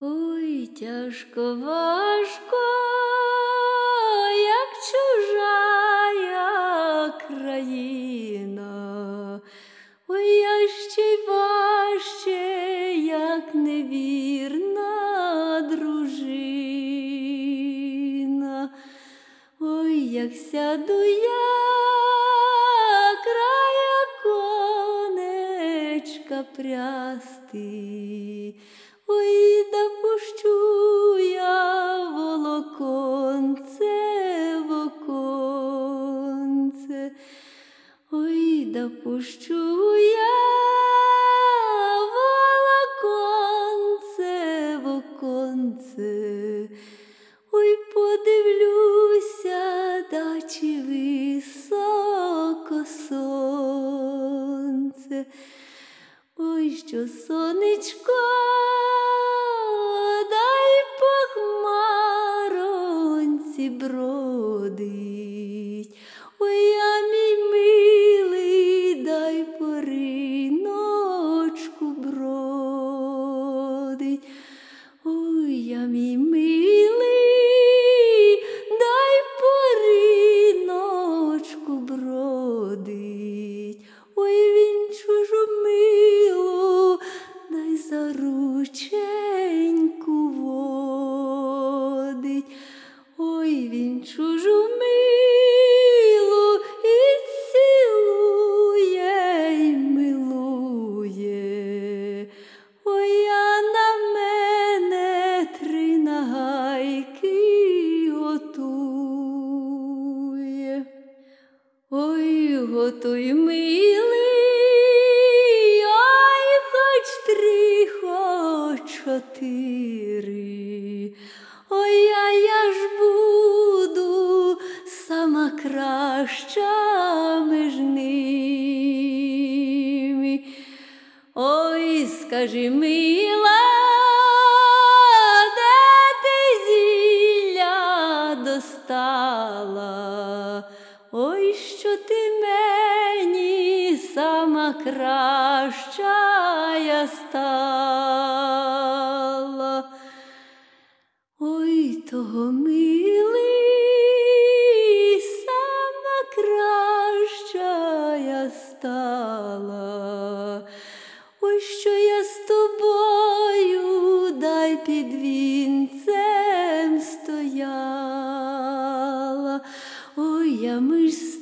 Ой, тяжко, важко, як чужая країна, ой, я ще й важче, як невірна дружина. Ой, як сяду я края конечка прясти, ой, да пущу я волоконце в оконце, ой, да пущу я волоконце в оконце, ой, подивлюся, да чи високо сонце, ой, що сонечко дай по хмаронці бродить, ой, а мій милий дай по риночку бродить, ой, а мій милий дай по риночку бродить, ой, він чужу милу дай за рученьку водить, ой, він чужу милу і цілує, й милує, ой, а на мене три нагайки готує. Ой, готуй, милий, ай, хоч три, хоч чотири, ой, а я ж буду сама краща між ними. Ой, скажи, мила, де ти зілля достала? Ой, що ти мені сама краща я стала. Ой, того, милий, сама краща я стала. Ой, що я з тобою дай під вінцем стояла, ой, а ми ж